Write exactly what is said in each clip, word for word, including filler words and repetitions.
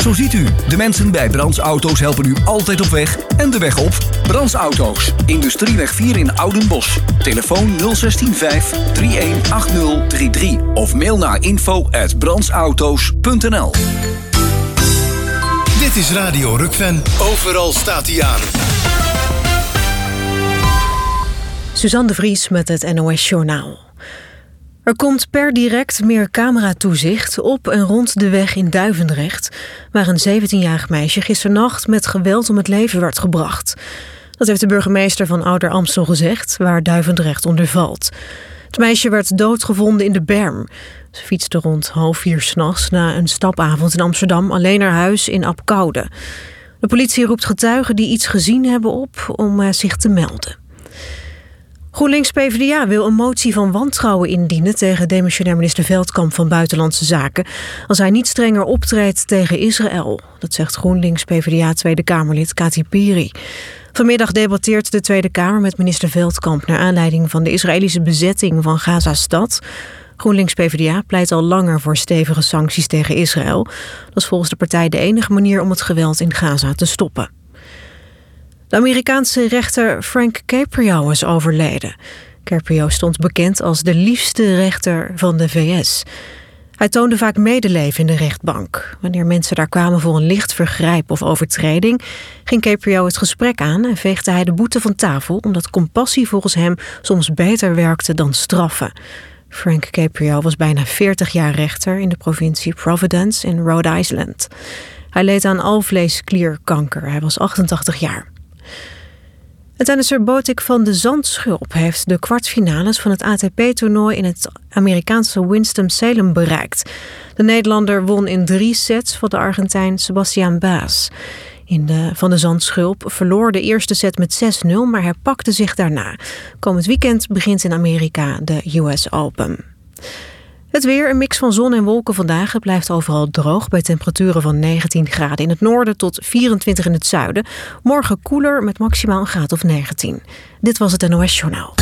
Zo ziet u, de mensen bij Brands Auto's helpen u altijd op weg en de weg op. Brands Auto's, Industrieweg vier in Oudenbosch. Telefoon nul een zes vijf drie een acht nul drie drie of mail naar info at brandsauto's punt n l. Dit is Radio Rukven. Overal staat hij aan. Suzanne de Vries met het N O S Journaal. Er komt per direct meer cameratoezicht op en rond de weg in Duivendrecht, waar een zeventienjarig meisje gisternacht met geweld om het leven werd gebracht. Dat heeft de burgemeester van Ouder-Amstel gezegd, waar Duivendrecht onder valt. Het meisje werd doodgevonden in de berm. Ze fietste rond half vier 's nachts na een stapavond in Amsterdam alleen naar huis in Apkoude. De politie roept getuigen die iets gezien hebben op om uh, zich te melden. GroenLinks-PvdA wil een motie van wantrouwen indienen tegen demissionair minister Veldkamp van Buitenlandse Zaken als hij niet strenger optreedt tegen Israël. Dat zegt GroenLinks-PvdA Tweede Kamerlid Kati Piri. Vanmiddag debatteert de Tweede Kamer met minister Veldkamp naar aanleiding van de Israëlische bezetting van Gaza-stad. GroenLinks-PvdA pleit al langer voor stevige sancties tegen Israël. Dat is volgens de partij de enige manier om het geweld in Gaza te stoppen. De Amerikaanse rechter Frank Caprio is overleden. Caprio stond bekend als de liefste rechter van de V S. Hij toonde vaak medeleven in de rechtbank. Wanneer mensen daar kwamen voor een licht vergrijp of overtreding, ging Caprio het gesprek aan en veegde hij de boete van tafel, omdat compassie volgens hem soms beter werkte dan straffen. Frank Caprio was bijna veertig jaar rechter in de provincie Providence in Rhode Island. Hij leed aan alvleesklierkanker. Hij was achtentachtig jaar. En tennisser Botic van de Zandschulp heeft de kwartfinales van het A T P-toernooi in het Amerikaanse Winston-Salem bereikt. De Nederlander won in drie sets van de Argentijn Sebastian Baez. In de Van de Zandschulp verloor de eerste set met zes nul, maar herpakte zich daarna. Komend weekend begint in Amerika de U S Open. Het weer, een mix van zon en wolken vandaag. Het blijft overal droog bij temperaturen van negentien graden in het noorden tot vierentwintig in het zuiden. Morgen koeler met maximaal een graad of negentien. Dit was het N O S Journaal.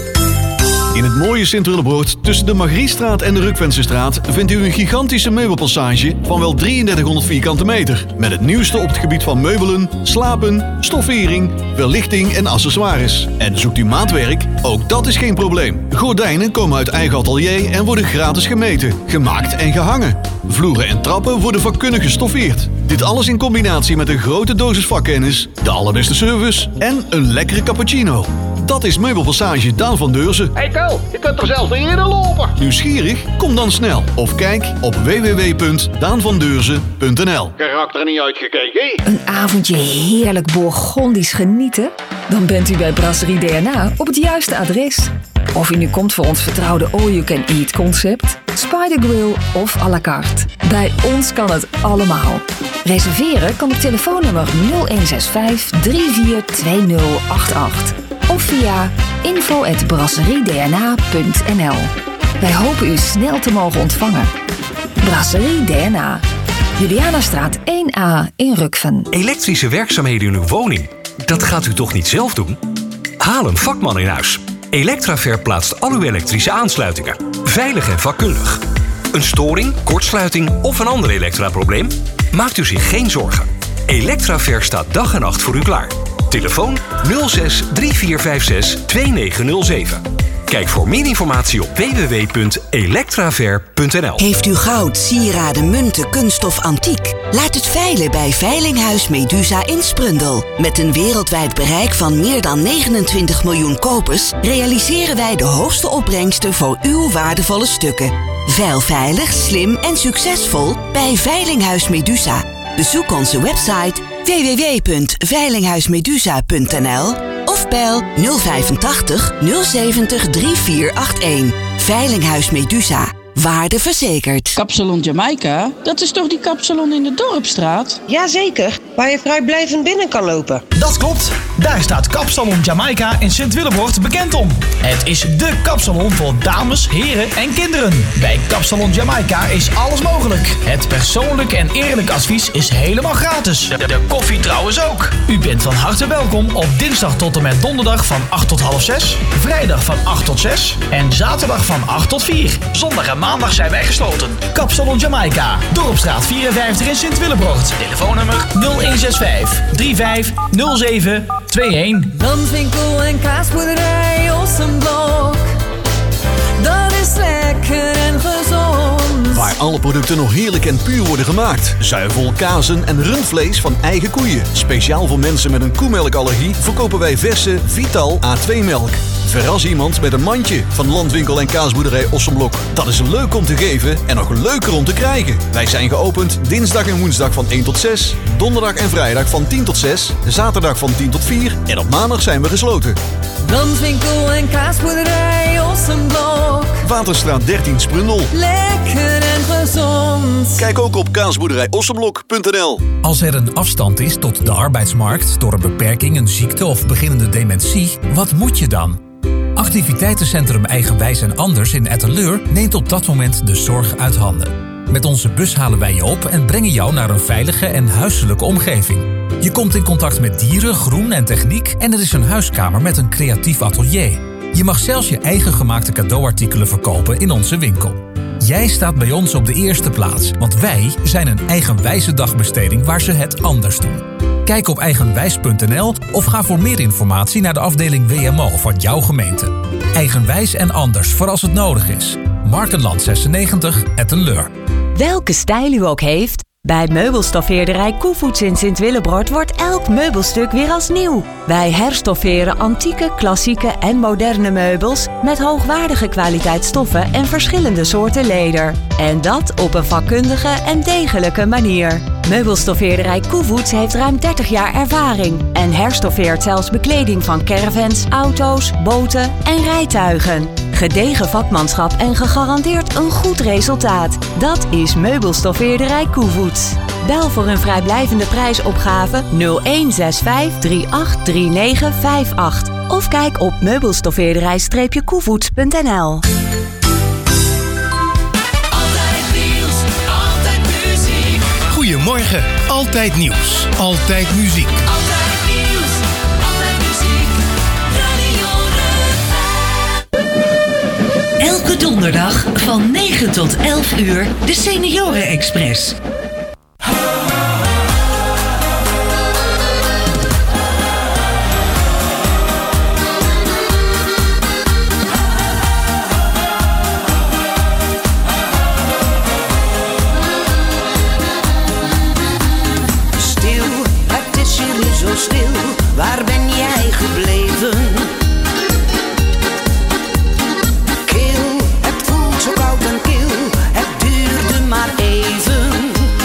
In het mooie Sint-Willebroord tussen de Margriestraat en de Rukvensenstraat vindt u een gigantische meubelpassage van wel drieëndertighonderd vierkante meter. Met het nieuwste op het gebied van meubelen, slapen, stoffering, verlichting en accessoires. En zoekt u maatwerk? Ook dat is geen probleem. Gordijnen komen uit eigen atelier en worden gratis gemeten, gemaakt en gehangen. Vloeren en trappen worden vakkundig gestoffeerd. Dit alles in combinatie met een grote dosis vakkennis, de allerbeste service en een lekkere cappuccino. Dat is Meubelpassage Daan van Deurzen. Hey Ko, je kunt er zelfs niet in lopen. Nieuwsgierig? Kom dan snel. Of kijk op w w w punt daan van deurzen punt n l. Karakter niet uitgekeken. Een avondje heerlijk Bourgondisch genieten? Dan bent u bij Brasserie D N A op het juiste adres. Of u nu komt voor ons vertrouwde all-you-can-eat concept, Spider Grill of à la carte. Bij ons kan het allemaal. Reserveren kan op telefoonnummer nul een zes vijf drie vier twee nul acht acht. Of via info at brasserie d n a punt n l. Wij hopen u snel te mogen ontvangen. Brasserie D N A. Julianastraat één A in Rukven. Elektrische werkzaamheden in uw woning? Dat gaat u toch niet zelf doen? Haal een vakman in huis. Electraver plaatst al uw elektrische aansluitingen. Veilig en vakkundig. Een storing, kortsluiting of een ander elektraprobleem? Maakt u zich geen zorgen. Electraver staat dag en nacht voor u klaar. Telefoon nul zes drie vier vijf zes twee negen nul zeven. Kijk voor meer informatie op w w w punt electraver punt n l. Heeft u goud, sieraden, munten, kunststof, antiek? Laat het veilen bij Veilinghuis Medusa in Sprundel. Met een wereldwijd bereik van meer dan negenentwintig miljoen kopers realiseren wij de hoogste opbrengsten voor uw waardevolle stukken. Veil veilig, slim en succesvol bij Veilinghuis Medusa. Bezoek onze website w w w punt veilinghuismedusa punt n l of bel nul vijfentachtig nul zeventig drie vier acht een. Veilinghuis Medusa. Waarde verzekerd. Kapsalon Jamaica? Dat is toch die kapsalon in de Dorpstraat? Jazeker, waar je vrijblijvend binnen kan lopen. Dat klopt. Daar staat Kapsalon Jamaica in Sint-Willebroord bekend om. Het is dé kapsalon voor dames, heren en kinderen. Bij Kapsalon Jamaica is alles mogelijk. Het persoonlijk en eerlijk advies is helemaal gratis. De, de koffie trouwens ook. U bent van harte welkom op dinsdag tot en met donderdag van acht tot half zes, vrijdag van acht tot zes en zaterdag van acht tot vier. Zondag en maandag zijn wij gesloten. Kapsalon Jamaica, Dorpstraat vierenvijftig in Sint-Willebroord. Telefoonnummer nul een zes vijf drie vijf nul zeven twee een. Landwinkel en kaasboerderij Ossenblok. Dat is lekker en gezond. Waar alle producten nog heerlijk en puur worden gemaakt. Zuivel, kazen en rundvlees van eigen koeien. Speciaal voor mensen met een koemelkallergie verkopen wij verse Vital A twee melk. Verras iemand met een mandje van Landwinkel en kaasboerderij Ossenblok. Dat is leuk om te geven en nog leuker om te krijgen. Wij zijn geopend dinsdag en woensdag van één tot zes, donderdag en vrijdag van tien tot zes, zaterdag van tien tot vier en op maandag zijn we gesloten. Landwinkel en kaasboerderij Ossenblok. Waterstraat dertien Sprundel. Lekker en gezond. Kijk ook op kaasboerderij ossenblok punt n l. Als er een afstand is tot de arbeidsmarkt door een beperking, een ziekte of beginnende dementie, wat moet je dan? Activiteitencentrum Eigenwijs en Anders in Etteleur neemt op dat moment de zorg uit handen. Met onze bus halen wij je op en brengen jou naar een veilige en huiselijke omgeving. Je komt in contact met dieren, groen en techniek en er is een huiskamer met een creatief atelier. Je mag zelfs je eigen gemaakte cadeauartikelen verkopen in onze winkel. Jij staat bij ons op de eerste plaats, want wij zijn een eigenwijze dagbesteding waar ze het anders doen. Kijk op eigenwijs punt n l of ga voor meer informatie naar de afdeling W M O van jouw gemeente. Eigenwijs en Anders voor als het nodig is. Markenland zesennegentig, Etteleur. Welke stijl u ook heeft, bij meubelstoffeerderij Koevoets in Sint-Willebroord wordt elk meubelstuk weer als nieuw. Wij herstofferen antieke, klassieke en moderne meubels met hoogwaardige kwaliteit stoffen en verschillende soorten leder. En dat op een vakkundige en degelijke manier. Meubelstoffeerderij Koevoets heeft ruim dertig jaar ervaring en herstoffeert zelfs bekleding van caravans, auto's, boten en rijtuigen. Gedegen vakmanschap en gegarandeerd een goed resultaat. Dat is Meubelstoffeerderij Koevoets. Bel voor een vrijblijvende prijsopgave nul een zes vijf drie acht drie negen vijf acht of kijk op meubelstoffeerderij koevoets punt n l. Goedemorgen, altijd nieuws, altijd muziek. Altijd nieuws, altijd muziek. Radio Rukven. Elke donderdag van negen tot elf uur de Senioren Express. Waar ben jij gebleven? Kil, het voelt zo koud en kil. Het duurde maar even.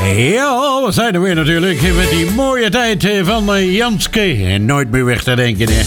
Ja, we zijn er weer natuurlijk met die mooie tijd van Janske. En nooit meer weg te denken, hè.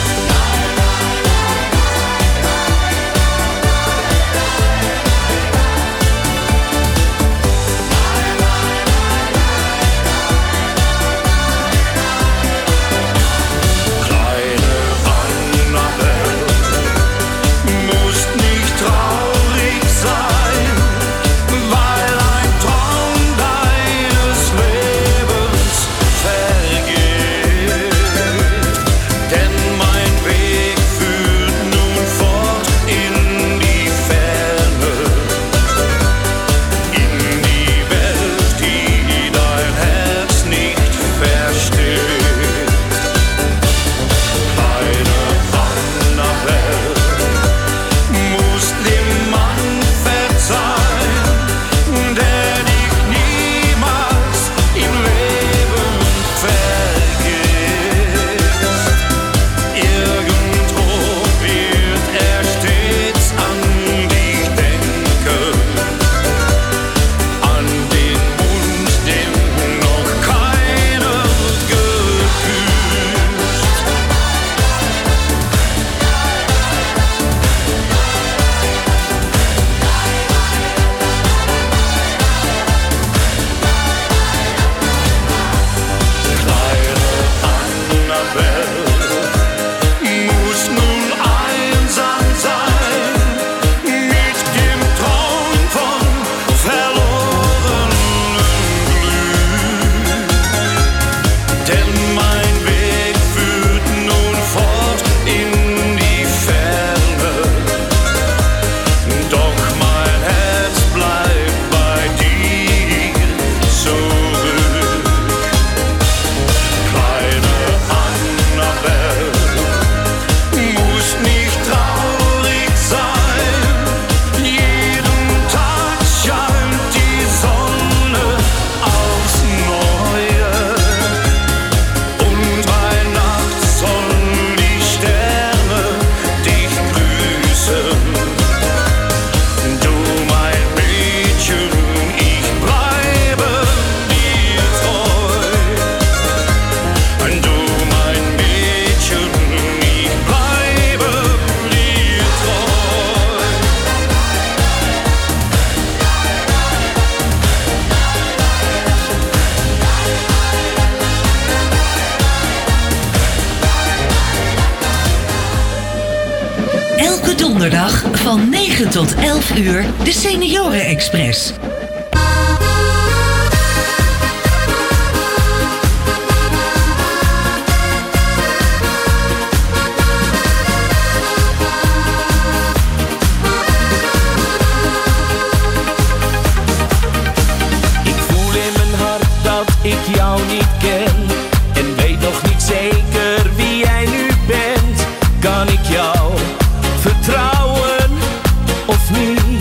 Donderdag van negen tot elf uur de Senioren Express. Ik voel in mijn hart dat ik jou niet ken en weet nog niet zeker wie jij nu bent. Kan ik jou vertrouwen of niet?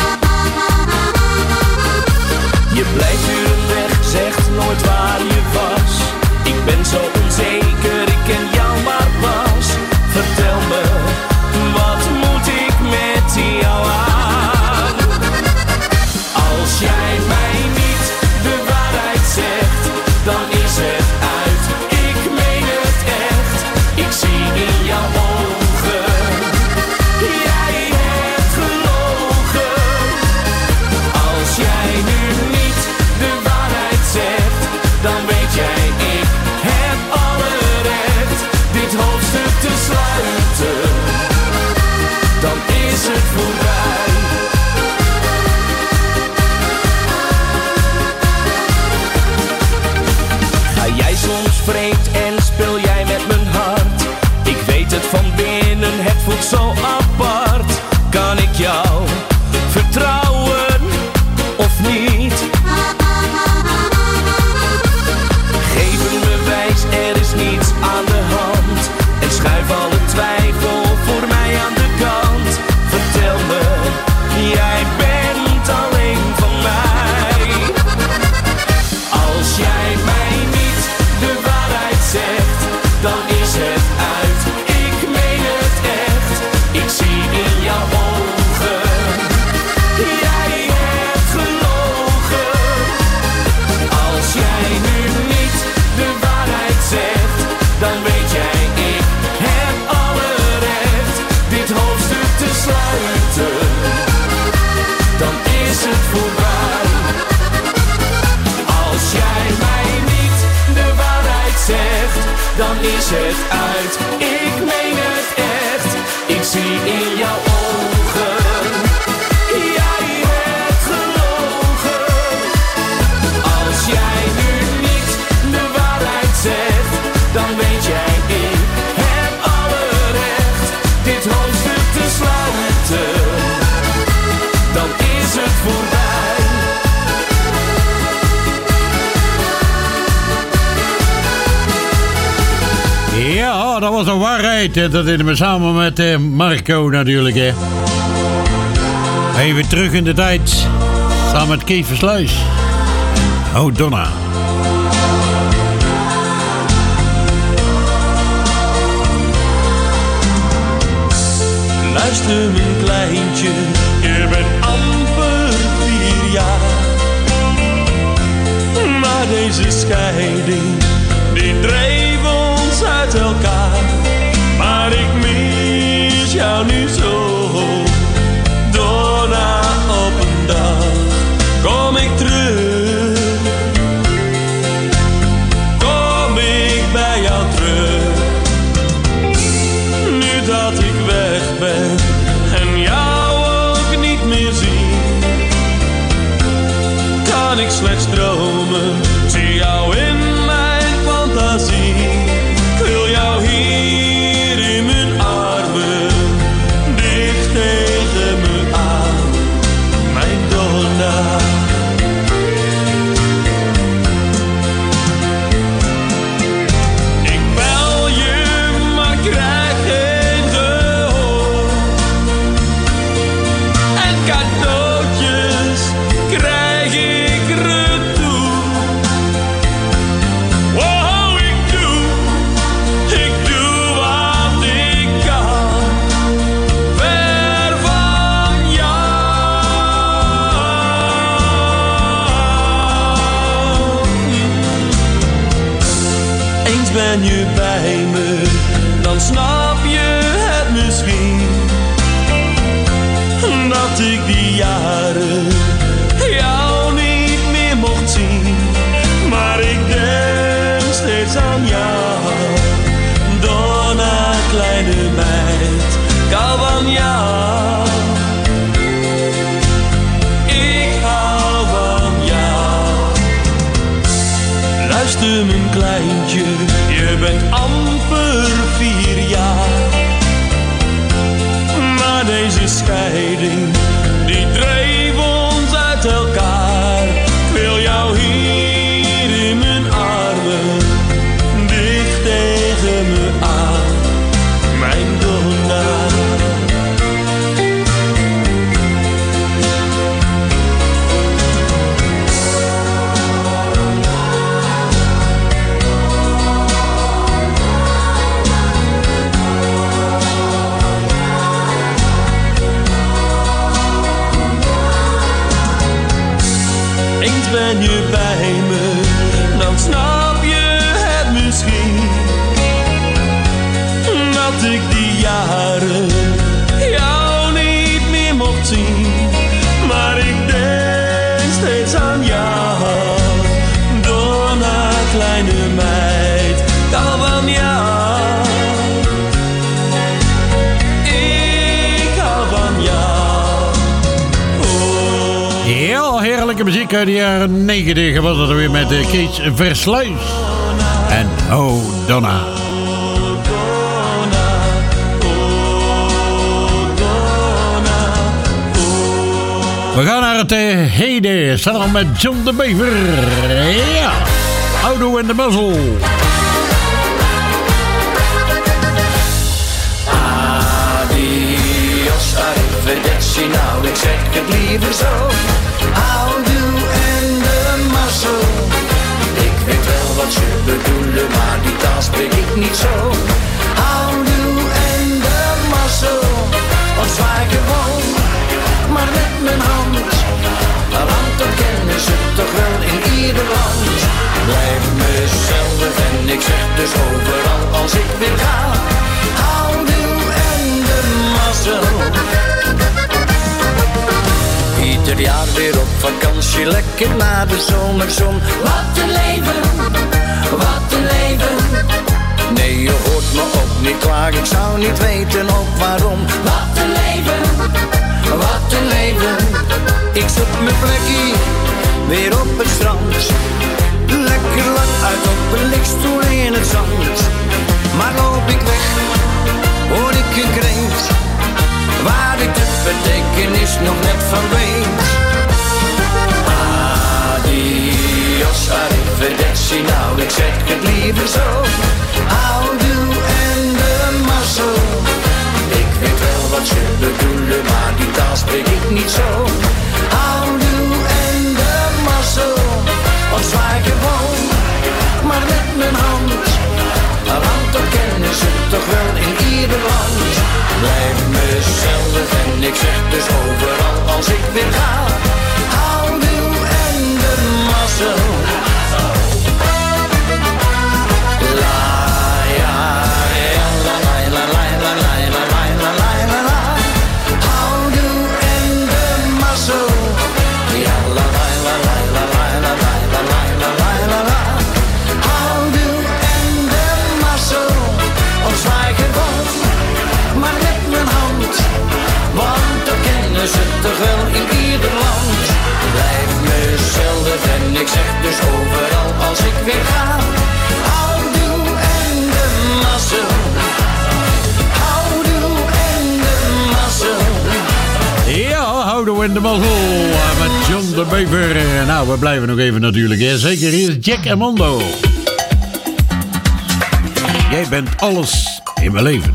Je blijft uren weg, zegt nooit waar je was. Ik ben zo onzeker, ik ken jou maar pas. Vertel me, wat moet ik met jou aan? Als jij mij niet de waarheid zegt, dan is het uit. Ik meen het echt, ik zie in jouw ogen. Jij hebt gelogen. Als jij nu niet de waarheid zegt, dan weet jij, ik heb alle recht dit hoofdstuk te sluiten. Dan is het voorbij. Ga jij soms vreemd en speel jij met mijn hart? Ik weet het van binnen, het voelt zo apart. Kan ik jou vertrouwen of niet? Geef een bewijs, er is niets aan de hand. En schuif alle twijfel voor mij aan de kant. Vertel me, jij bent alleen van mij. Als jij mij niet de waarheid zegt, dan is het uit. Ik meen het echt, ik zet uit. Ik meen het echt, ik zie in jouw ogen. Jij hebt gelogen. Als jij nu niet de waarheid zegt, dan weet jij ik heb alle recht dit hoofdstuk te sluiten. Dan is het voorbij. Ja, dat was de waarheid. Dat deden we samen met uh, Marco natuurlijk. Hè. Even terug in de tijd. Samen met Kees Versluis. Oh, Donna. Luister mijn kleintje, je bent amper vier jaar. Maar deze scheiding, die dreef ons uit elkaar. Maar ik mis jou nu zo. Donna, op een dag kom ik terug. Kom ik bij jou terug. Nu dat ik weg ben en jou ook niet meer zie, kan ik slechts dromen. Zie jou in mijn fantasie. Ik wil jou hier in mijn armen, dicht tegen me aan, mijn Donna. Ik bel je, maar krijg geen gehoor. En cadeautjes krijg ik retour. Wow, ik doe, ik doe wat ik kan, ver van jou. Eens ben je bij me, dan snap je het misschien. Dat ik die jaren jou niet meer mocht zien. Maar ik denk steeds aan jou, Donna, kleine meid, ik hou van jou. Ik hou van jou. Luister mijn kleintje, je bent amper vier jaar. Maar deze scheiding, die dreef ons uit elkaar. Ik wil jou hier in mijn armen, dicht tegen me aan, mijn Donna. Eens ben je bij me, dan snap je het misschien. Dat ik die jaren jou niet meer mocht zien. Maar ik denk steeds aan jou, Donna, kleine meid, ik hou van jou. Ik hou van jou. Oh. Ja, heerlijke muziek uit de jaren negentig was dat weer met uh, Kees Versluis. En Oh, Donna. We gaan naar het uh, heden, samen met John de Bever. Ja, Auto en de Mazzel. Adios, arrivederci, nou ik zeg het liever zo. Houdoe en de mazzel. Ik weet wel wat ze bedoelen, maar die taal spreek ik niet zo. Houdoe en de mazzel. Of zwaai gewoon, maar met mijn hand. Want dan kennen ze toch wel in ieder land. Blijf mezelf en ik zeg dus overal als ik weer ga. Houdoe en de mazzel. Ieder jaar weer op vakantie, lekker na de zomerzon. Wat een leven, wat een leven. Nee, je hoort me ook niet klaar, ik zou niet weten ook waarom. Wat een leven, wat een leven. Ik zoek mijn plekje weer op het strand. Lekker lang uit op een lichtstoel in het zand. Maar loop ik weg, hoor ik een kreet, waar ik de betekenis nog net van weet. Adios, arrivederci, nou ik zeg het liever zo. Houdoe en de mazzel. Ik weet wel wat ze bedoelen, maar die taal spreek ik niet zo. Houdoe en de mazzel. Of zwaai gewoon, maar met mijn hand. Want dan kennen ze toch wel in ieder land. Blijf mezelf en ik zeg dus overal als ik weer ga. Houdoe en de mazzel. La ja, ja, la la la la la la la la la la la. Houdoe en de mazzel. Ja, la la la la la la la la la la la la la. Houdoe en de mazzel. Of zwaai gewoon, maar met mijn hand. Want dan kennen ze toch wel in ieder land. Blijf mezelf en ik zeg dus overal als ik weer ga. Houdoe en de mazzel. Houdoe en de mazzel. Ja, houdoe en de mazzel met John de Bever. Nou, we blijven nog even natuurlijk. Hè. Zeker hier is Jack en Mondo. Jij bent alles in mijn leven.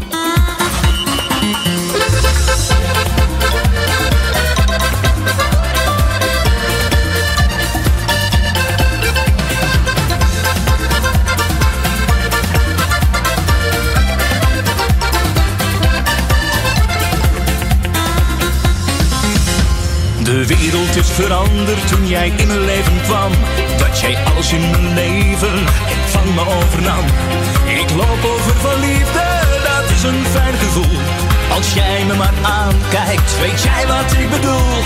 De wereld is veranderd toen jij in mijn leven kwam. Dat jij alles in mijn leven van me overnam. Ik loop over van liefde, dat is een fijn gevoel. Als jij me maar aankijkt, weet jij wat ik bedoel.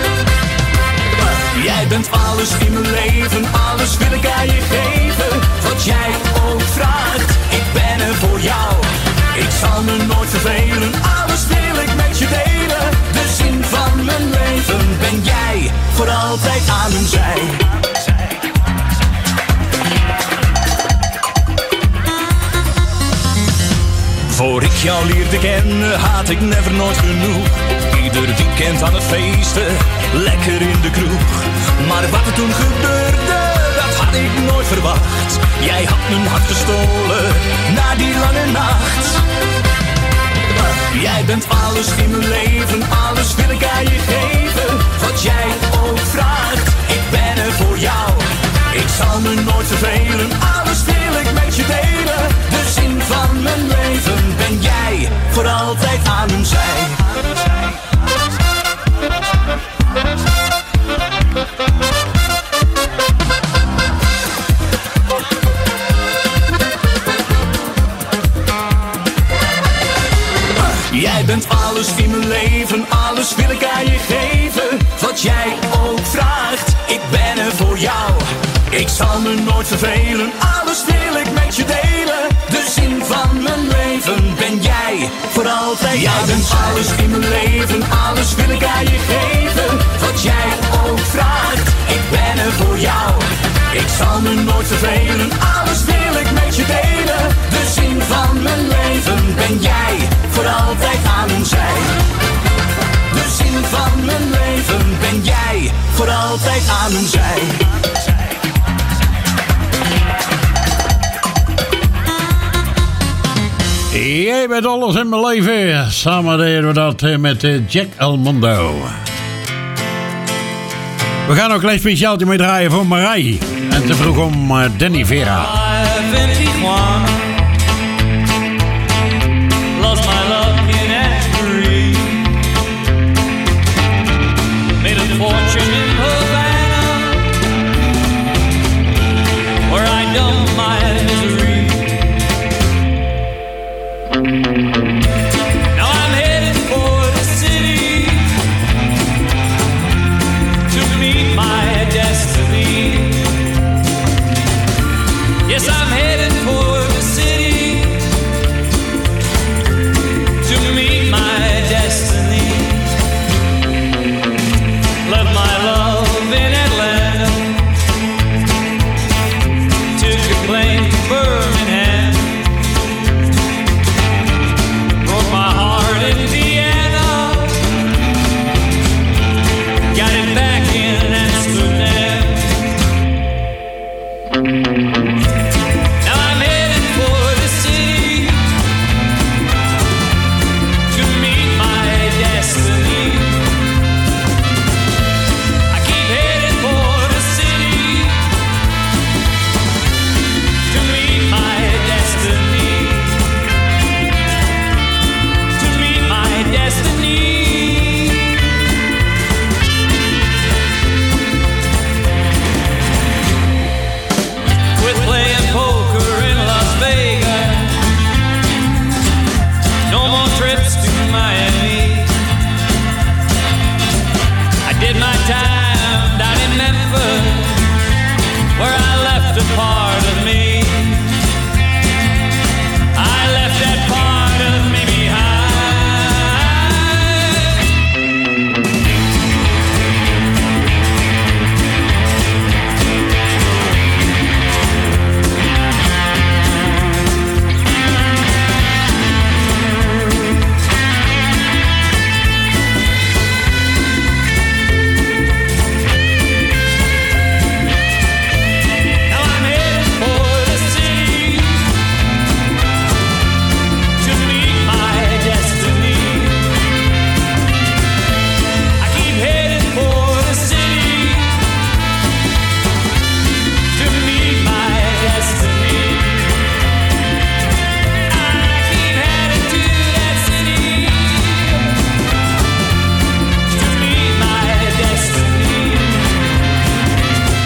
Jij bent alles in mijn leven, alles wil ik aan je geven. Wat jij ook vraagt, ik ben er voor jou. Ik zal me nooit vervelen, alles wil ik met je delen. De zin van mijn leven ben jij, voor altijd aan mijn zij. Voor ik jou leerde kennen, had ik never nooit genoeg. Ieder weekend aan het feesten, lekker in de kroeg. Maar wat er toen gebeurde, dat had ik nooit verwacht. Jij had mijn hart gestolen, na die lange nacht. Jij bent alles in mijn leven, alles wil ik aan je geven. Wat jij ook vraagt, ik ben er voor jou. Ik zal me nooit vervelen, alles wil ik met je delen. De zin van mijn leven ben jij, voor altijd aan mijn zij. Jij bent alles in mijn leven, alles wil ik aan je geven. Wat jij ook vraagt, ik ben er voor jou. Ik zal me nooit vervelen, alles wil ik met je delen. De zin van mijn leven ben jij, voor altijd. Jij bent alles in mijn leven, alles wil ik aan je geven. Wat jij ook vraagt, ik ben er voor jou. Ik zal me nooit vervelen, alles wil ik met je delen. De zin van mijn leven ben jij, voor altijd aan mijn zij. De zin van mijn leven ben jij, voor altijd aan mijn zij. Jij bent alles in mijn leven. Samen deden we dat met Jack Elmondo. We gaan ook een klein speciaaltje mee draaien voor Marai. En ze vroeg om Danny Vera. Lost my luck in Asbury. Made a fortune in Havana, where I dumped my misery. Now I'm headed for the city to meet my destiny. Yes, I'm headed for the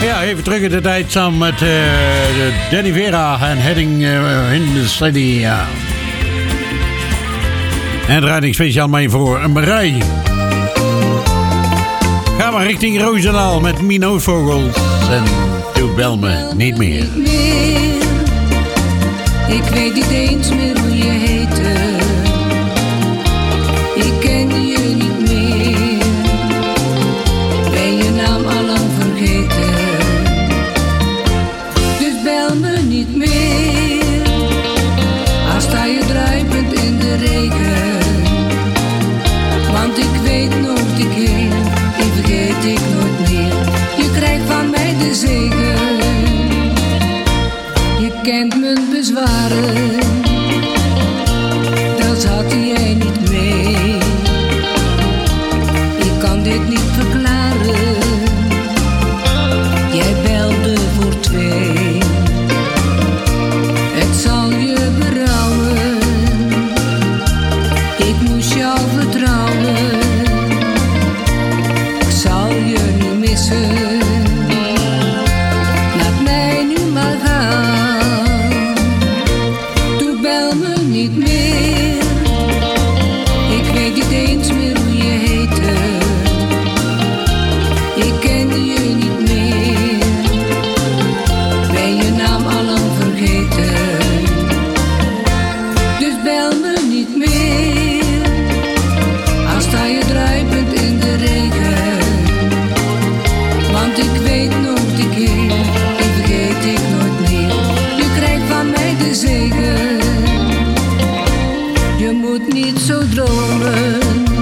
Ja, even terug in de tijd samen met uh, Danny Vera en Heading uh, in the City. Ja. En draai ik speciaal mee voor een Marij. Ga maar richting Roosendaal met Mino Vogels. En doe bel me niet meer. Niet meer. Ik weet niet eens meer hoe je heette. Ik ken je niet meer. Ben je naam allang vergeten. Dus bel me niet meer. Al sta je druipend in de regen. Want ik weet nooit die keer, die vergeet ik nooit meer. Je krijgt van mij de zegen. Je kent mijn bezwaren. Dat had jij niet mee. Ik kan dit niet verklaren. Jij belde voor twee. Het zal je berouwen. Ik moest jou vertrouwen. Ik zal je nu missen. Laat mij nu maar gaan. Doe bel me niet meer. Ik weet niet eens meer hoe je heette. Ik ken je niet meer. Ben je naam allang vergeten. Dus bel me niet meer. Al sta je druipend in de regen. Want ik weet nooit die keer, die vergeet ik nooit meer. Je krijgt van mij de zegen. Je moet niet zo dromen.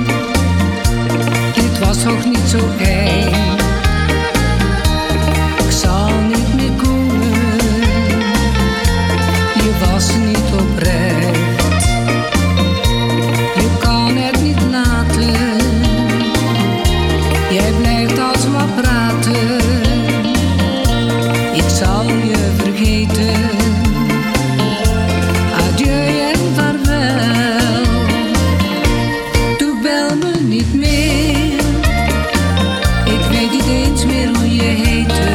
Dit was toch niet zo eng. Ik zal niet meer komen. Je was niet oprecht. Je kan het niet laten. Jij blijft alsmaar praten. Ik zal je vergeten. Adieu en vaarwel. Doe bel me niet meer. Ik weet niet eens meer hoe je heette.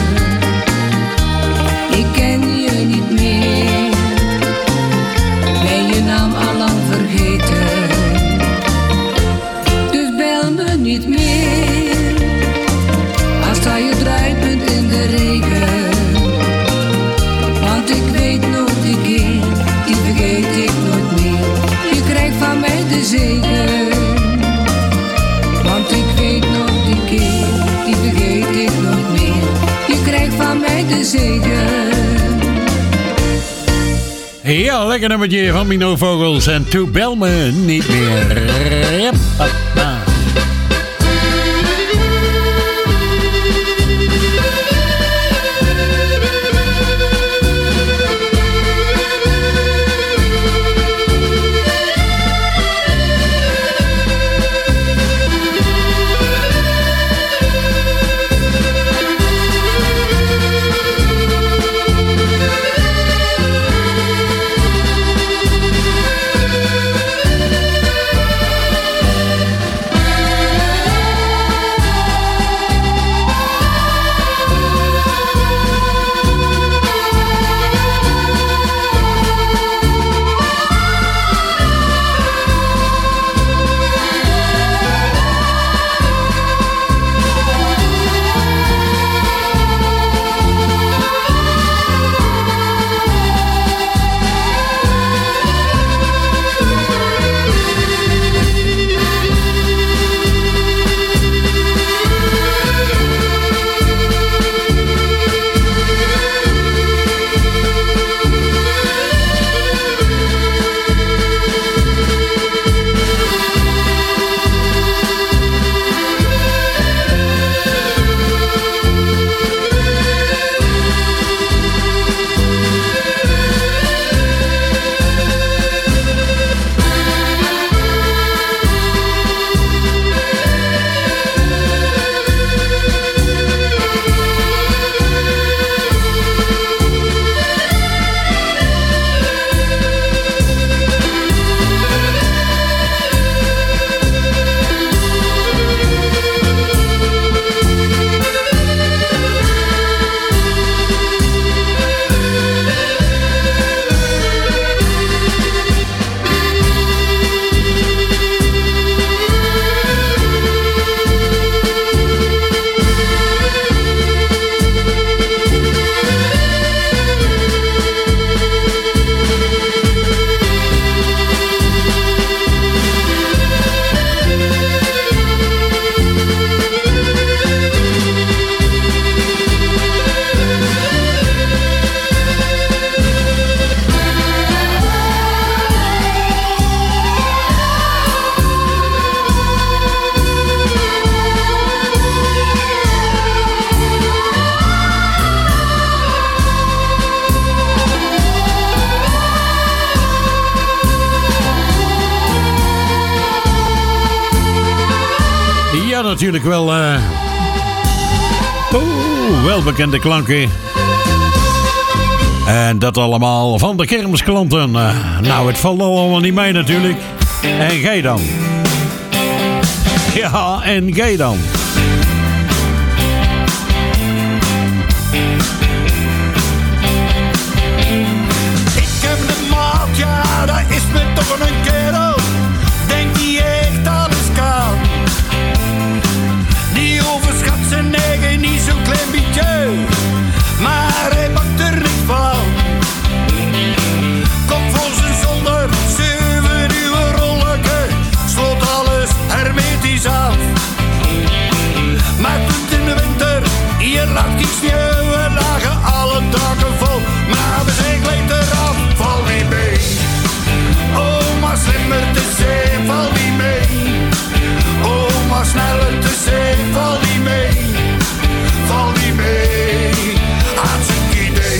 Ik ken je niet meer. Ben je naam allang vergeten. Dus bel me niet meer. Al sta je druipend in de regen. Want ik weet nooit die keer, die vergeet ik nooit meer. Je krijgt van mij de zegen. Want ik weet nooit die keer, die vergeet ik nooit meer. Je krijgt van mij de zegen. Ja, lekker nummertje van Mino Vogels en To Bel Me Niet Meer. Yep. natuurlijk wel... Uh... Oeh, welbekende klanken. En dat allemaal van de kermisklanten. Uh, nou, het valt allemaal niet mee natuurlijk. En gij dan? Ja, en gij dan? Ik heb een maat, ja, dat is me toch een kerel. Denk die echt alles kan. Die overschat zijn eigen niet zo'n klein beetje. Maar hij bakt er niet van. Komt voor zijn zolder, zeven uur rolleke. Sloot alles hermetisch af. Maar toen in de winter, hier lag die sneeuw. We lagen alle dagen vol. Maar we zijn gleed eraf, val niet mee. Oh, maar slimmer te zijn, val niet mee. Oh, maar sneller te zijn, val niet mee. Val niet mee. Hartstikke idee.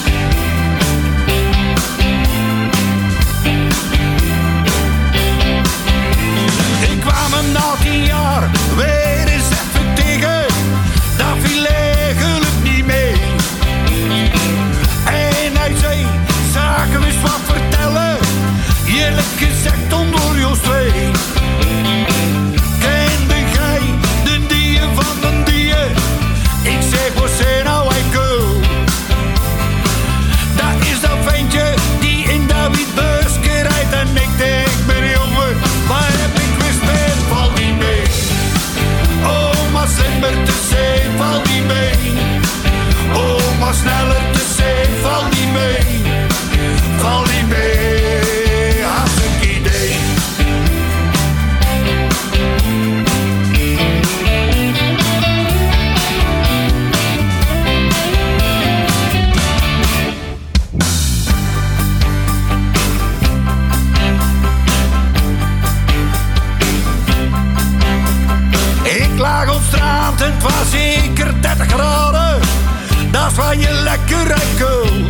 Ik kwam hem na tien jaar weer eens even tegen. Dat viel eigenlijk niet mee. En hij zei, zaken we eens wat vertellen. Eerlijk gezegd onder Joost twee. Kende gij de dieren van de dieren? Ik zeg, wat zijn nou hij cool? Dat is dat ventje die in dat wietbuske rijdt. En ik denk, mijn jongen, waar heb ik gespeeld? Val niet mee. Oh, maar slimmer te zijn, val niet mee. Oh, maar sneller te zijn, val niet mee. Val niet mee, hartstikke idee. Ik lag op straat en het was zeker dertig graden. Dat is waar je lekker uit kool.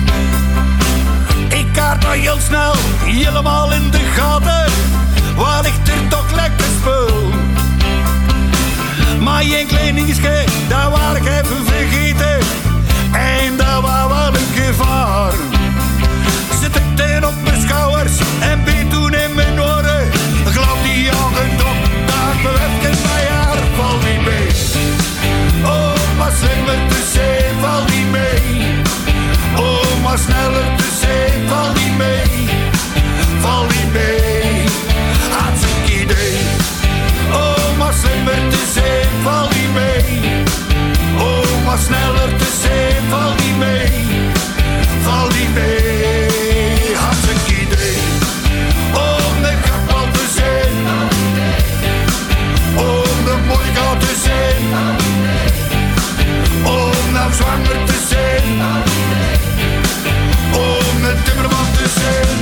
Ik kaart al heel snel, helemaal in de gaten. Waar ligt er toch lekker spul? Maar één klein dingetje, dat wou ik even vergeten. En dat was wel een gevaar. Zit ik ten op mijn schouders en beet toen in mijn oren. Geloof die jongen toch, dat me even bij haar. Val niet mee. Oh, maar slimmer te zijn, val niet mee. Oh, maar sneller te zijn, val niet mee. Val niet mee. Hartstikke idee. Oh, maar slimmer te zijn, val niet mee. Oh, maar sneller te zijn, val niet mee. Val niet mee. Hartstikke idee. Om de kapal te zijn. Om de mooi goud te zijn. Om nou zwanger te zijn. Om een timmerman te zijn.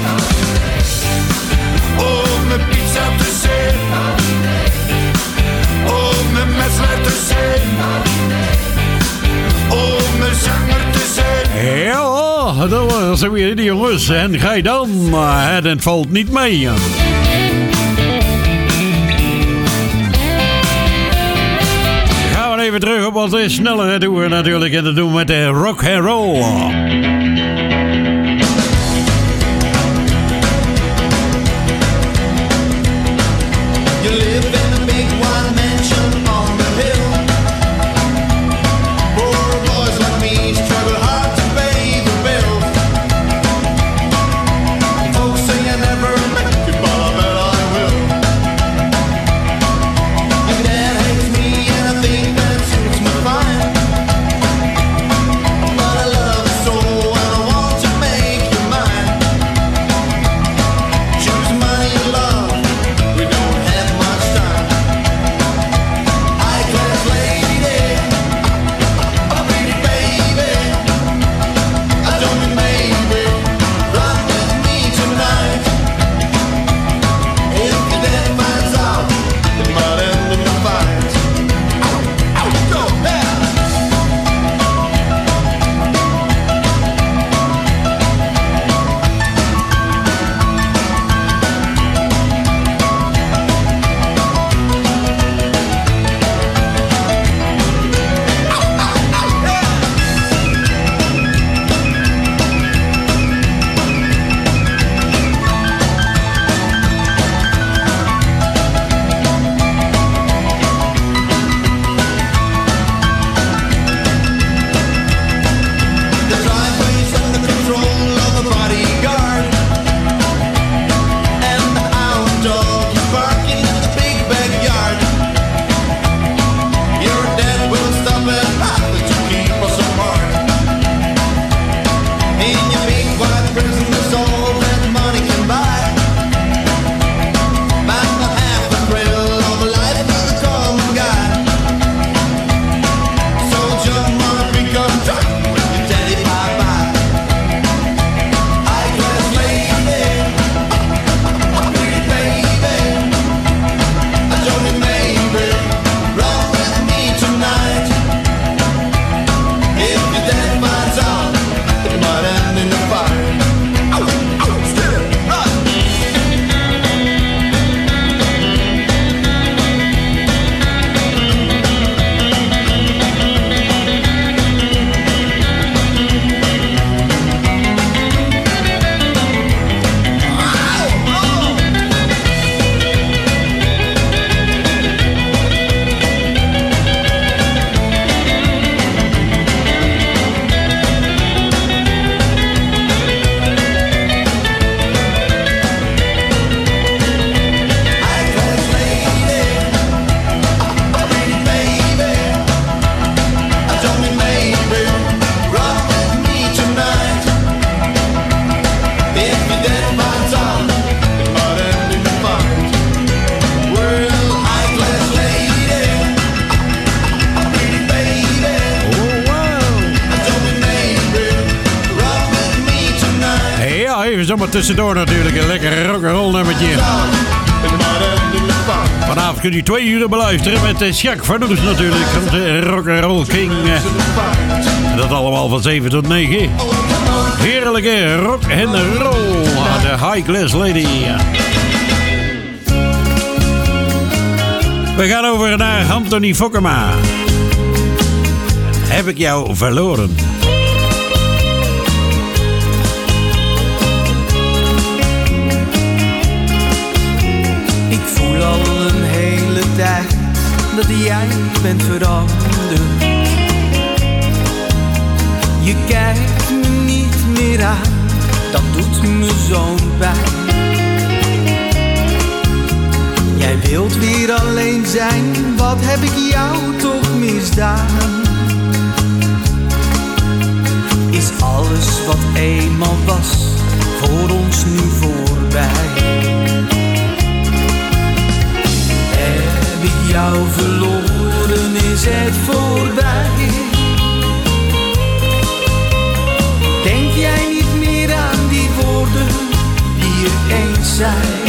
Om een pizza te zijn. Om een metselaar te zijn. Om een zanger te zijn. Ja, dat was weer die jongens. En ga je dan? Het valt niet mee. Gaan we even terug op wat sneller doen we natuurlijk. En dat doen we met de rock and roll. I love soul and I want zomaar tussendoor natuurlijk. Een lekker rock'n'roll nummertje. Vanavond kun je twee uur beluisteren met uh, Jacques van Oes natuurlijk. Onze rock'n'roll king. Uh, en dat allemaal van zeven tot negen. Heerlijke rock en roll. De high class lady. We gaan over naar Anthony Fokkema. Heb ik jou verloren? Ik voel al een hele tijd dat jij bent veranderd. Je kijkt me niet meer aan, dat doet me zo'n pijn. Jij wilt weer alleen zijn, wat heb ik jou toch misdaan? Is alles wat eenmaal was, voor ons nu voorbij? Heb ik jou verloren, is het voorbij? Denk jij niet meer aan die woorden die ik eens zei?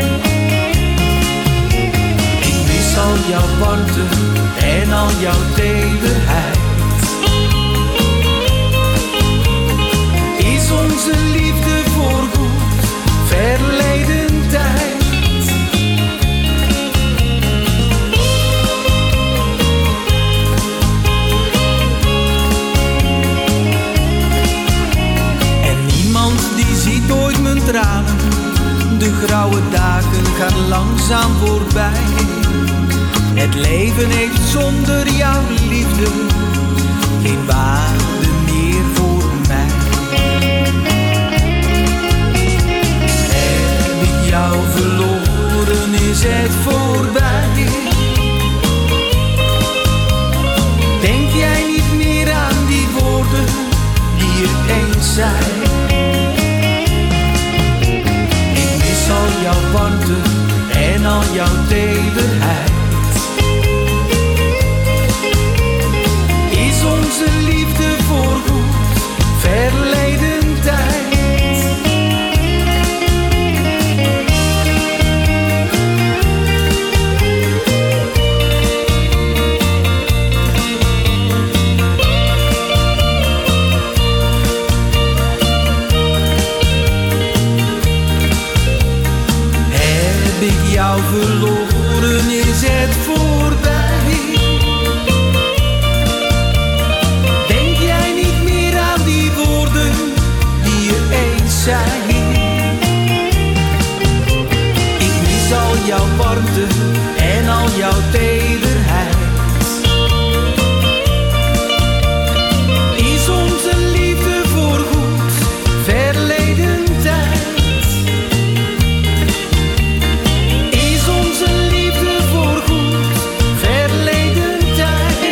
Al jouw warmte en al jouw tederheid. Is onze liefde voorgoed verleden tijd? En niemand die ziet ooit mijn tranen. De grauwe dagen gaan langzaam voorbij. Het leven heeft zonder jouw liefde geen waarde meer voor mij. Heb ik jou verloren, is het voorbij? Denk jij niet meer aan die woorden die ik eens zei? Ik mis al jouw warmte en al jouw tederheid. Onze liefde voorgoed verleden tijd. Heb ik jou verloren, is het voorbij? Ik mis al jouw warmte en al jouw tederheid. Is onze liefde voorgoed verleden tijd? Is onze liefde voorgoed verleden tijd?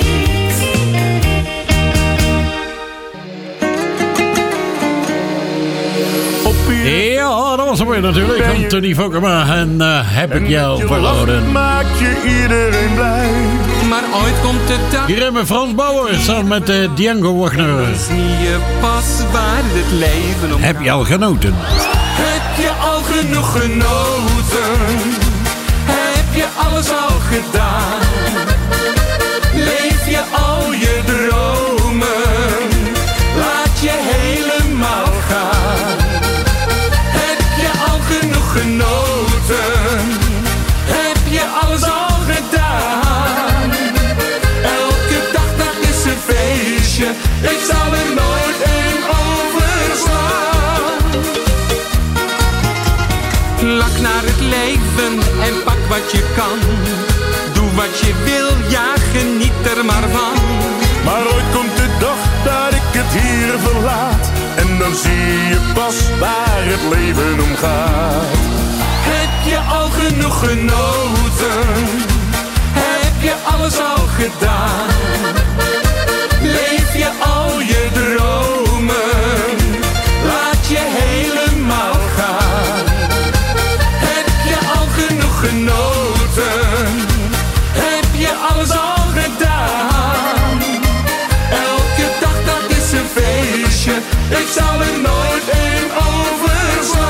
Ja, dat was hem weer natuurlijk. Anthony Fokkema en uh, heb ik jou verloren. Maak je iedereen blij. Maar ooit komt de dag. Hier hebben we Frans Bauer samen met uh, Django Wagner. Zie je pas waar het leven om. Heb je al genoten? Heb je al genoeg genoten? Heb je alles al gedaan? Leef je al je dromen? Laat je helemaal gaan. Genoten, heb je alles al gedaan? Elke dag dat is een feestje, ik zal er nooit een overslaan. Lach naar het leven en pak wat je kan. Doe wat je wil, ja geniet er maar van. Maar ooit komt de dag dat ik het hier verlaat. En dan zie je pas waar het leven om gaat. Heb je al genoeg genoten? Heb je alles al gedaan? Leef je al je dromen? Laat je helemaal gaan. Heb je al genoeg genoten? Heb je alles al gedaan? Elke dag dat is een feestje, ik zal er nooit een overslaan.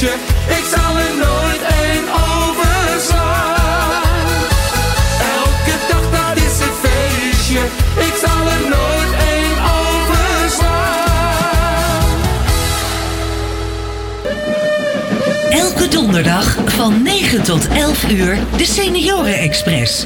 feestje, ik zal er nooit een overslaan. Elke dag dat is een feestje, ik zal er nooit een overslaan. Elke donderdag van negen tot elf uur de Senioren Express.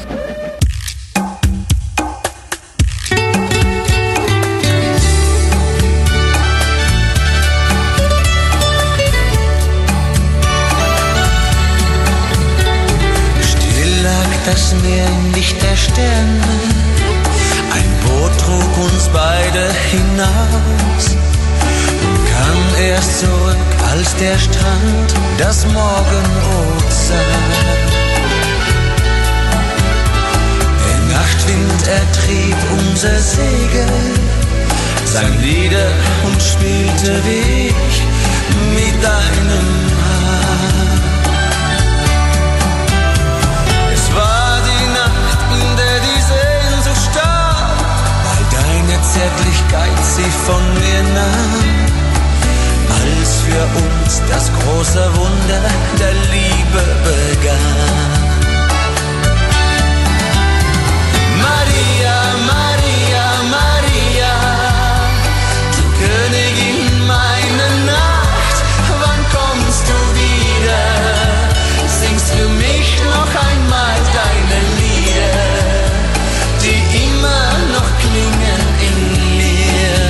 Das Meer im Licht der Sterne, ein Boot trug uns beide hinaus und kam erst zurück, als der Strand das Morgenrot sah. Der Nachtwind ertrieb unser Segel, sang Lieder und spielte wie ich mit deinem Haar. War die Nacht, in der die Sehnsucht starb, weil deine Zärtlichkeit sie von mir nahm, als für uns das große Wunder der Liebe begann. Maria, Maria, Maria, du Königin meiner Nacht, wann kommst du wieder? Singst für mich noch einmal deine Lieder, die immer noch klingen in mir.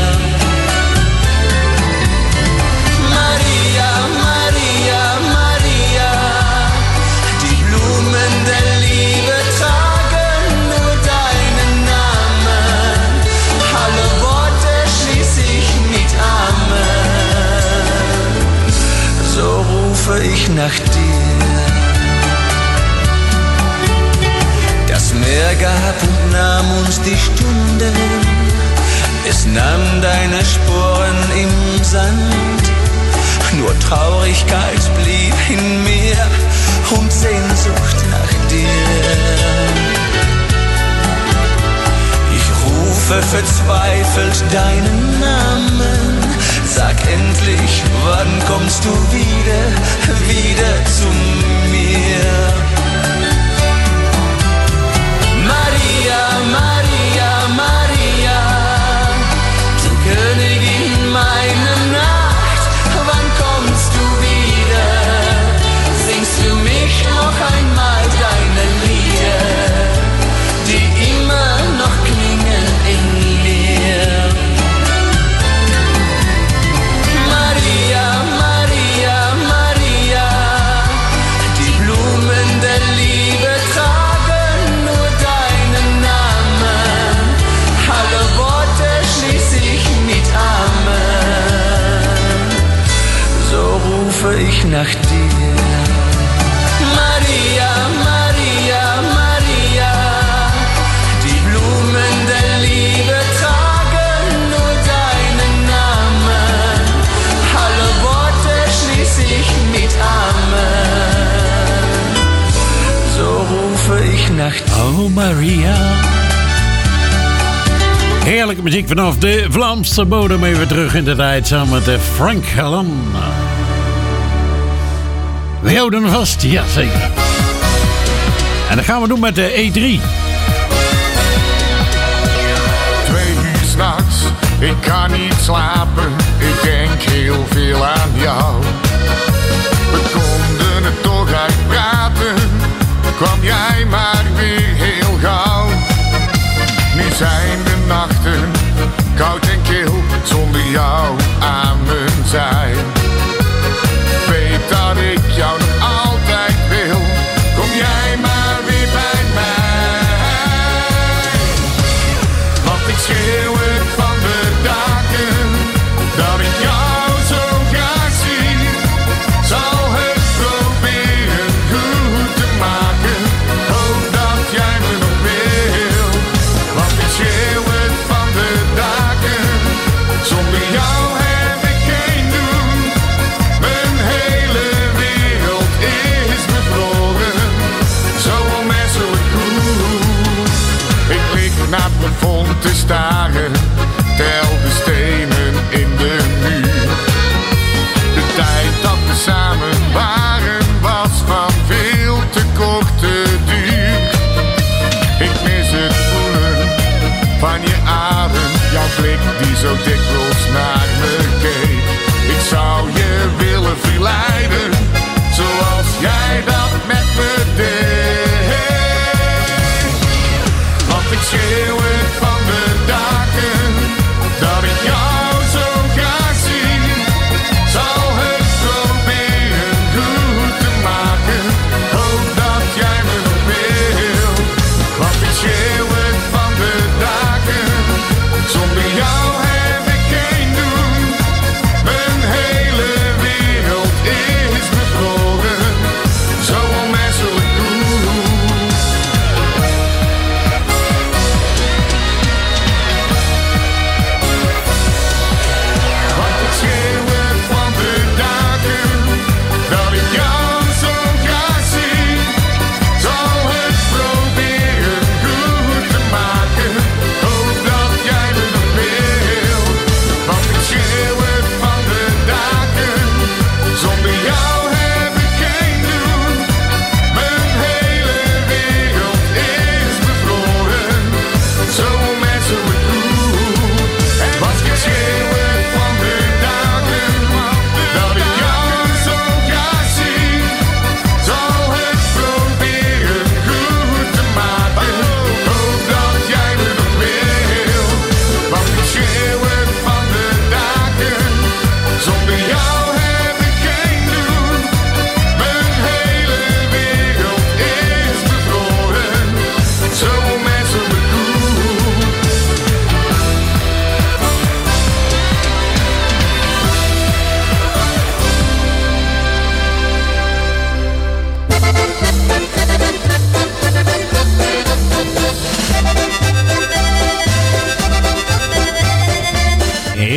Maria, Maria, Maria, die Blumen der Liebe tragen nur deinen Namen. Alle Worte schließ ich mit Amen. So rufe ich nach dir. Das Meer gab und nahm uns die Stunde, es nahm deine Spuren im Sand, nur Traurigkeit blieb in mir und Sehnsucht nach dir. Ich rufe verzweifelt deinen Namen, sag endlich, wann kommst du wieder, wieder zu mir? Maria, Maria, Maria, du Königin meiner Nacht, wann kommst du wieder? Singst für mich noch einmal deine Lieder, die immer noch klingen in mir. Maria, Maria, Maria, die Blumen der Liebe tragen nur deinen Namen. Alle Worte schließ ich mit Amen. So rufe ich nach dir. Maria, Maria, Maria, die Blumen der Liebe tragen nur deinen Namen. Alle Worte schließ ich mit Amen. So rufe ich nach dir. Oh Maria. Heerlijke muziek vanaf de Vlaamse bodem, even terug in de tijd samen met de Frank Galan. We houden hem vast, ja zeker. En dat gaan we doen met de E drie. Twee uur s'nachts, ik kan niet slapen, ik denk heel veel aan jou. We konden het toch uitpraten, kwam jij maar weer heel gauw. Nu zijn de nachten koud en kil, zonder jou aan mijn zij. Weet dat ik jou nog altijd wil, kom jij maar weer bij mij. Want ik schreeuw het van de daken, dat ik jou zo graag zie.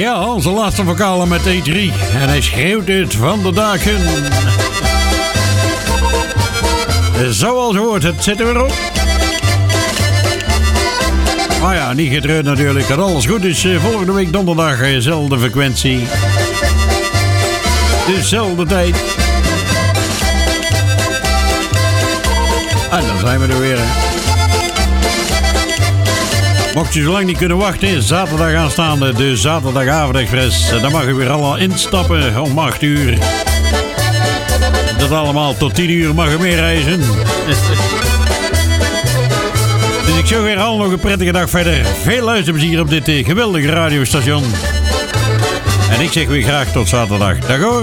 Ja, onze laatste vocale met E drie. En hij schreeuwt het van de daken. Zoals hoort, het zit er weer op. Maar ja, niet getreurd natuurlijk. Dat alles goed is. Volgende week donderdag, dezelfde frequentie. Dezelfde tijd. En dan zijn we er weer. Hè. Mocht je zo lang niet kunnen wachten, zaterdag aanstaande, de Zaterdagavond Express. Dan mag u weer allemaal instappen om acht uur. Dat allemaal tot tien uur mag u mee reizen. Dus ik zou weer al nog een prettige dag verder. Veel luisterplezier op dit geweldige radiostation. En ik zeg weer graag tot zaterdag. Dag hoor.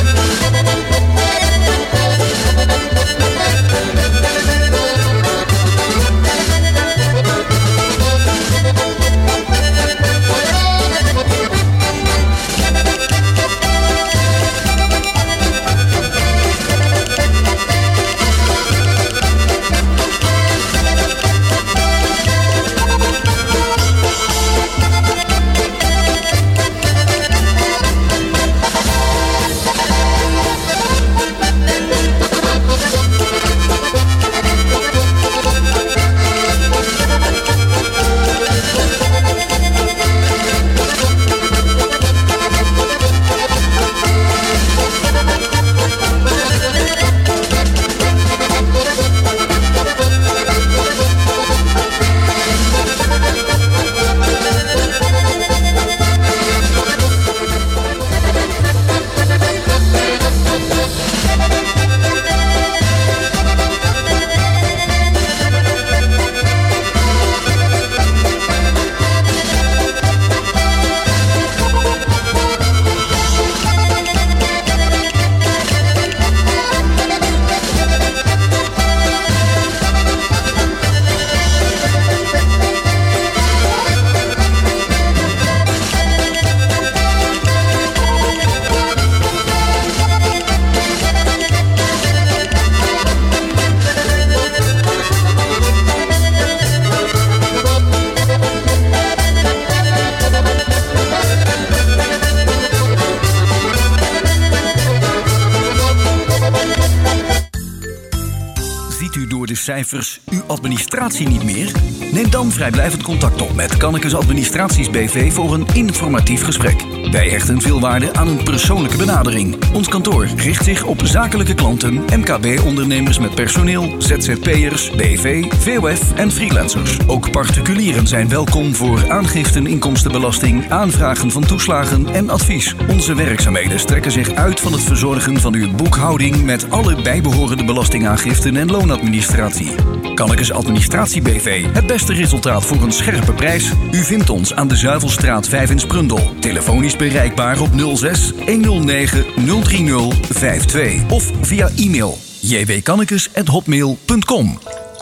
Cijfers uw administratie niet meer? Neem dan vrijblijvend contact op met Kannekes Administraties B V voor een informatief gesprek. Wij hechten veel waarde aan een persoonlijke benadering. Ons kantoor richt zich op zakelijke klanten, M K B-ondernemers met personeel, Z Z P'ers, B V, V O F en freelancers. Ook particulieren zijn welkom voor aangiften inkomstenbelasting, aanvragen van toeslagen en advies. Onze werkzaamheden strekken zich uit van het verzorgen van uw boekhouding met alle bijbehorende belastingaangiften en loonadministratie. Kannekes Administratie B V. Het beste resultaat voor een scherpe prijs. U vindt ons aan de Zuivelstraat vijf in Sprundel. Telefonisch bereikbaar op nul zes honderdnegen nul drie nul vijf twee of via e-mail j w kannekes at hotmail punt com.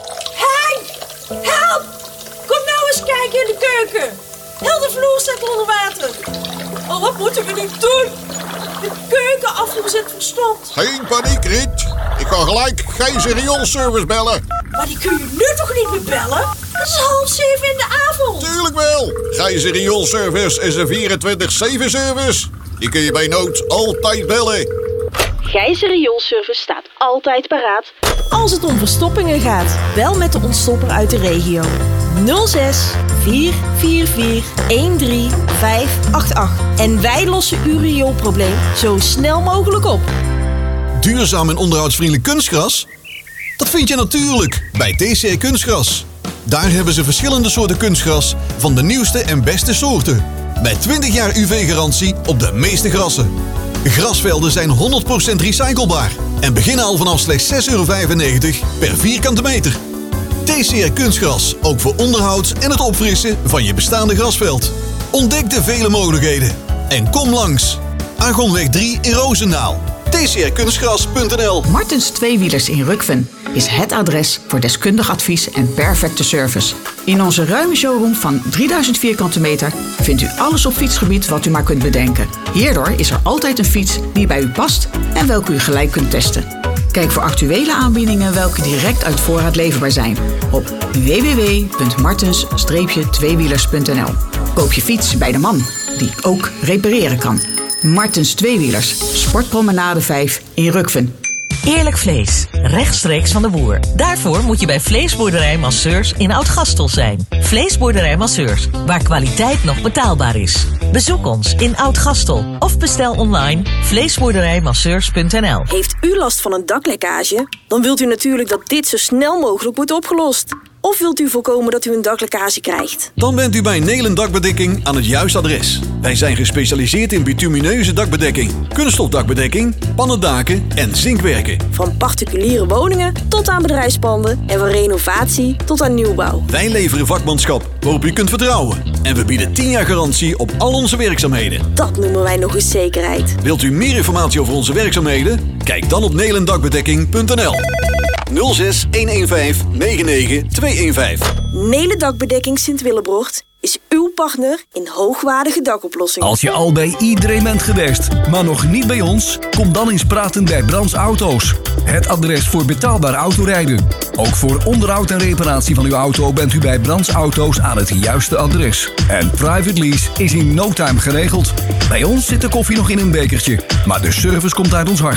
Hey! Help! Kom nou eens kijken in de keuken. Heel de vloer staat onder water. Oh, wat moeten we nu doen? De keuken afgezet verstomd. Geen paniek, Riet. Ik kan gelijk Gijzer rioolservice bellen. Maar die kun je nu toch niet meer bellen? Het is half zeven in de avond. Tuurlijk wel. Gijzer rioolservice is een vierentwintig zeven service. Die kun je bij nood altijd bellen. Gijzer rioolservice staat altijd paraat. Als het om verstoppingen gaat, bel met de ontstopper uit de regio. nul zes vier vier vier een drie vijf acht acht. En wij lossen uw rioolprobleem zo snel mogelijk op. Duurzaam en onderhoudsvriendelijk kunstgras? Dat vind je natuurlijk bij T C R Kunstgras. Daar hebben ze verschillende soorten kunstgras van de nieuwste en beste soorten. Met twintig jaar U V-garantie op de meeste grassen. Grasvelden zijn honderd procent recyclebaar en beginnen al vanaf slechts zes euro vijfennegentig per vierkante meter. T C R Kunstgras, ook voor onderhoud en het opfrissen van je bestaande grasveld. Ontdek de vele mogelijkheden en kom langs. Argonweg drie in Roosendaal. t c r kunstgras punt n l. Martens Tweewielers in Rukven is het adres voor deskundig advies en perfecte service. In onze ruime showroom van drieduizend vierkante meter vindt u alles op fietsgebied wat u maar kunt bedenken. Hierdoor is er altijd een fiets die bij u past en welke u gelijk kunt testen. Kijk voor actuele aanbiedingen welke direct uit voorraad leverbaar zijn op w w w punt martens tweewielers punt n l. Koop je fiets bij de man, die ook repareren kan. Martens Tweewielers, Sportpromenade vijf in Rukven. Eerlijk vlees, rechtstreeks van de boer. Daarvoor moet je bij Vleesboerderij Masseurs in Oud-Gastel zijn. Vleesboerderij Masseurs, waar kwaliteit nog betaalbaar is. Bezoek ons in Oud-Gastel of bestel online vleesboerderijmasseurs punt n l. Heeft u last van een daklekkage? Dan wilt u natuurlijk dat dit zo snel mogelijk wordt opgelost. Of wilt u voorkomen dat u een daklekkage krijgt? Dan bent u bij Nelen Dakbedekking aan het juiste adres. Wij zijn gespecialiseerd in bitumineuze dakbedekking, kunststofdakbedekking, pannendaken en zinkwerken. Van particuliere woningen tot aan bedrijfspanden en van renovatie tot aan nieuwbouw. Wij leveren vakmanschap waarop u kunt vertrouwen. En we bieden tien jaar garantie op al onze werkzaamheden. Dat noemen wij nog eens zekerheid. Wilt u meer informatie over onze werkzaamheden? Kijk dan op nelendakbedekking punt n l. nul zes een een vijf negen negen twee een vijf. Nelen Dakbedekking Sint-Willebrocht is uw partner in hoogwaardige dakoplossingen. Als je al bij iedereen bent geweest, maar nog niet bij ons, kom dan eens praten bij Brands Auto's. Het adres voor betaalbaar autorijden. Ook voor onderhoud en reparatie van uw auto bent u bij Brands Auto's aan het juiste adres. En private lease is in no time geregeld. Bij ons zit de koffie nog in een bekertje, maar de service komt uit ons hart.